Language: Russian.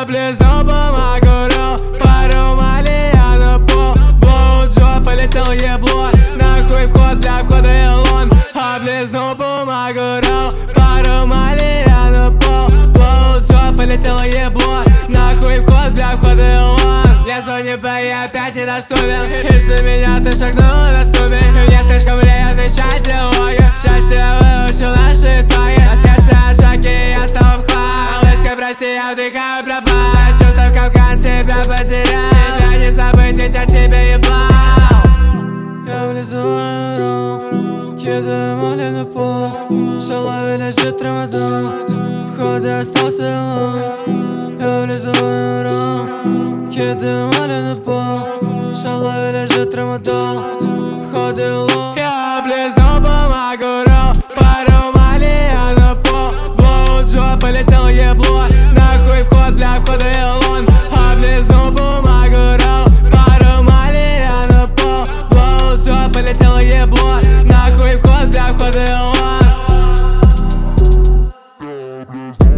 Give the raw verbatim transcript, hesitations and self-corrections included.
облизнул бумагу, рол, пару малия на пол. Блоуджоп, полетел ебло, нахуй вход, для входа Илон. Облизнул бумагу, рол, пару малия на пол. Блоуджоп, полетело ебло, нахуй вход, для входа Илон. Я звоню, я опять недоступен. Из-за меня ты шагнула на ступень. Мне слишком лень отвечать диалоги. Счастье выучил наши итоги. На сердце шаги, я стал в хлам. Малышка, прости, я вдыхаю пропасть. Чувства в капкан, себя потерял. Тебя не забыть, ведь я тебе ебал. Я влезаю ром, кидаю моли на пол. Шалаве лежит трамадон, в ходе остался лом. Я влезаю ром, кидаю моли на пол. Шалаве лежит трамадон, в ходе лом. Я облизнул бумагу, рол, пару малия на пол. Блоуджоп, полетел ебло, нахуй вход, для входа Илон. Облизнул бумагу, рол, пару малия на пол. Блоуджоп, полетел ебло, нахуй вход, для входа Илон.